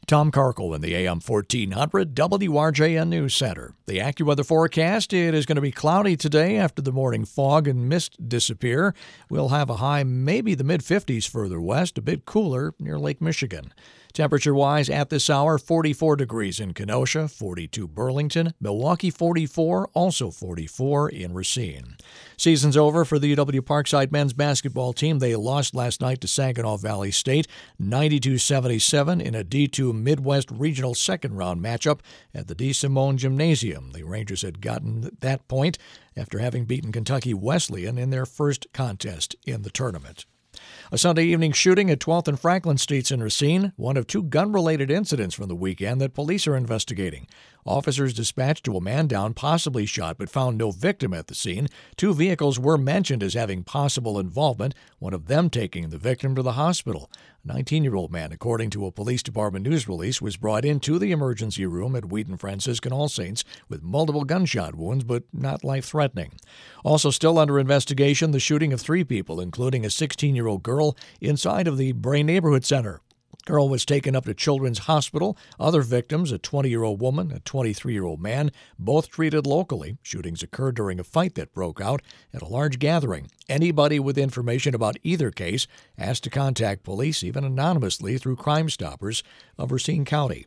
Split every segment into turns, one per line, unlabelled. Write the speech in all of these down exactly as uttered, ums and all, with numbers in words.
Tom Karkel in the A M fourteen hundred W R J N News Center. The AccuWeather forecast, it is going to be cloudy today after the morning fog and mist disappear. We'll have a high maybe the mid-fifties further west, a bit cooler near Lake Michigan. Temperature-wise, at this hour, forty-four degrees in Kenosha, forty-two Burlington, Milwaukee forty-four, also forty-four in Racine. Season's over for the U W Parkside men's basketball team. They lost last night to Saginaw Valley State, ninety-two seventy-seven in a D two Midwest Regional second-round matchup at the DeSimone Gymnasium. The Rangers had gotten that point after having beaten Kentucky Wesleyan in their first contest in the tournament. A Sunday evening shooting at twelfth and Franklin Streets in Racine, one of two gun-related incidents from the weekend that police are investigating. Officers dispatched to a man down, possibly shot, but found no victim at the scene. Two vehicles were mentioned as having possible involvement, one of them taking the victim to the hospital. A nineteen-year-old man, according to a police department news release, was brought into the emergency room at Wheaton Franciscan All Saints with multiple gunshot wounds, but not life-threatening. Also still under investigation, the shooting of three people, including a sixteen-year-old girl, inside of the Bray Neighborhood Center. Girl was taken up to Children's Hospital. Other victims, a twenty-year-old woman, a twenty-three-year-old man, both treated locally. Shootings occurred during a fight that broke out at a large gathering. Anybody with information about either case asked to contact police, even anonymously, through Crime Stoppers of Racine County.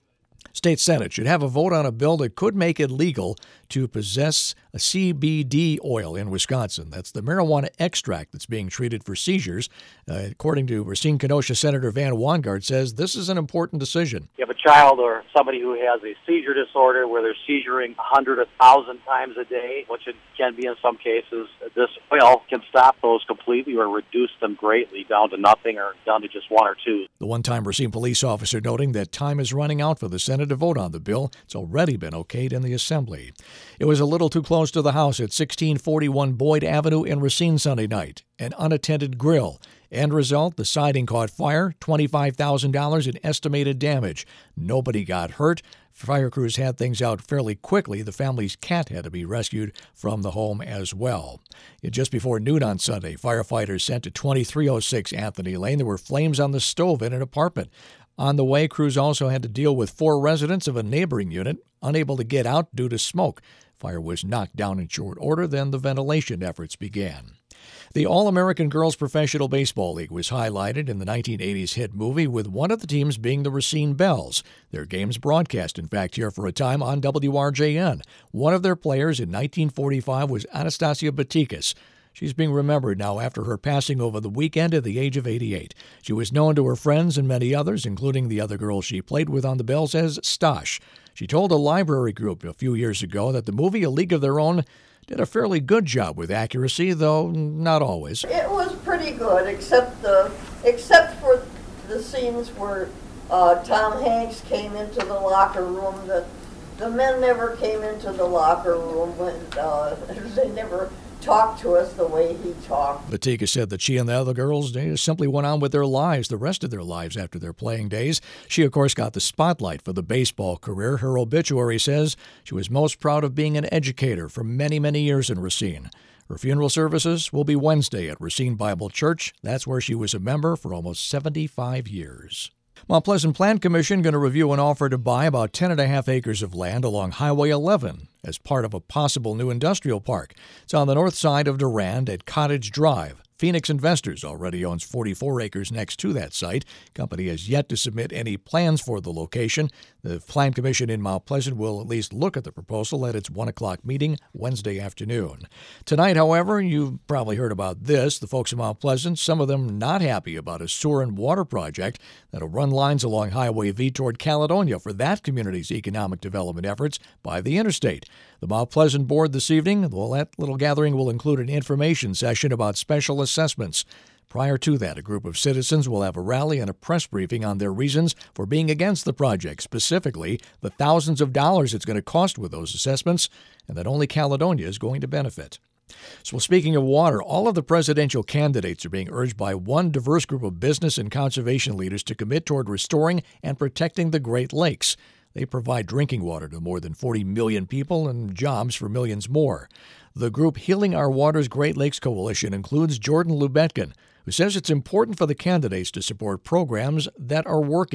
State Senate should have a vote on a bill that could make it legal to possess a C B D oil in Wisconsin. That's the marijuana extract that's being treated for seizures. Uh, according to Racine-Kenosha Senator Van Wangard, says this is an important decision.
You have a child or somebody who has a seizure disorder where they're seizuring a hundred, a thousand times a day, which it can be in some cases. This oil can stop those completely or reduce them greatly down to nothing or down to just one or two.
The one-time Racine police officer noting that time is running out for the Senate to vote on the bill. It's already been okayed in the Assembly. It was a little too close to the house at sixteen forty-one Boyd Avenue in Racine Sunday night. An unattended grill. End result, the siding caught fire, twenty-five thousand dollars in estimated damage. Nobody got hurt. Fire crews had things out fairly quickly. The family's cat had to be rescued from the home as well. Just before noon on Sunday, firefighters sent to twenty-three oh six Anthony Lane. There were flames on the stove in an apartment. On the way, crews also had to deal with four residents of a neighboring unit unable to get out due to smoke. Fire was knocked down in short order, then the ventilation efforts began. The All-American Girls Professional Baseball League was highlighted in the nineteen eighties hit movie, with one of the teams being the Racine Bells. Their games broadcast, in fact, here for a time on W R J N. One of their players in nineteen forty-five was Anastasia Batikas. She's being remembered now after her passing over the weekend at the age of eighty-eight. She was known to her friends and many others, including the other girls she played with on the Bells, as Stosh. She told a library group a few years ago that the movie A League of Their Own did a fairly good job with accuracy, though not always.
It was pretty good, except the except for the scenes where uh, Tom Hanks came into the locker room. The the men never came into the locker room when uh, they never talked to us the way he talked.
Batika said that she and the other girls they simply went on with their lives, the rest of their lives after their playing days. She, of course, got the spotlight for the baseball career. Her obituary says she was most proud of being an educator for many, many years in Racine. Her funeral services will be Wednesday at Racine Bible Church. That's where she was a member for almost seventy-five years. Mount Pleasant Plan Commission going to review an offer to buy about ten and a half acres of land along Highway eleven as part of a possible new industrial park. It's on the north side of Durand at Cottage Drive. Phoenix Investors already owns forty-four acres next to that site. Company has yet to submit any plans for the location. The Plan Commission in Mount Pleasant will at least look at the proposal at its one o'clock meeting Wednesday afternoon. Tonight, however, you've probably heard about this. The folks in Mount Pleasant, some of them not happy about a sewer and water project that'll run lines along Highway V toward Caledonia for that community's economic development efforts by the interstate. The Mount Pleasant Board this evening, well, that little gathering will include an information session about special assessments. Prior to that, a group of citizens will have a rally and a press briefing on their reasons for being against the project, specifically the thousands of dollars it's going to cost with those assessments, and that only Caledonia is going to benefit. So speaking of water, all of the presidential candidates are being urged by one diverse group of business and conservation leaders to commit toward restoring and protecting the Great Lakes. They provide drinking water to more than forty million people and jobs for millions more. The group Healing Our Waters Great Lakes Coalition includes Jordan Lubetkin, who says it's important for the candidates to support programs that are working.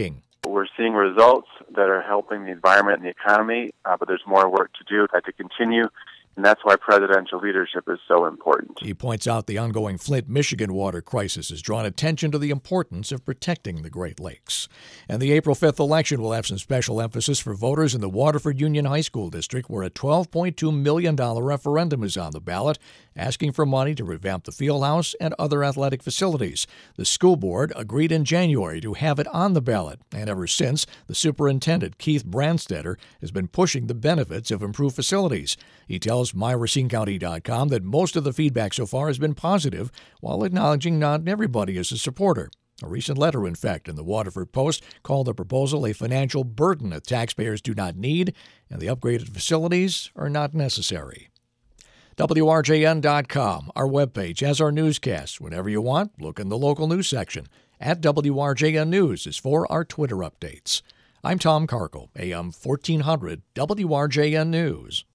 We're seeing results that are helping the environment and the economy, uh, but there's more work to do. That to continue. And that's why presidential leadership is so important.
He points out the ongoing Flint, Michigan water crisis has drawn attention to the importance of protecting the Great Lakes. And the April fifth election will have some special emphasis for voters in the Waterford Union High School District, where a twelve point two million dollars referendum is on the ballot, asking for money to revamp the fieldhouse and other athletic facilities. The school board agreed in January to have it on the ballot, and ever since, the superintendent, Keith Brandstetter, has been pushing the benefits of improved facilities. He tells my racine county dot com that most of the feedback so far has been positive, while acknowledging not everybody is a supporter. A recent letter, in fact, in the Waterford Post called the proposal a financial burden that taxpayers do not need, and the upgraded facilities are not necessary. W R J N dot com, our webpage, has our newscasts. Whenever you want, look in the local news section. At W R J N News is for our Twitter updates. I'm Tom Carkle, A M fourteen hundred W R J N News.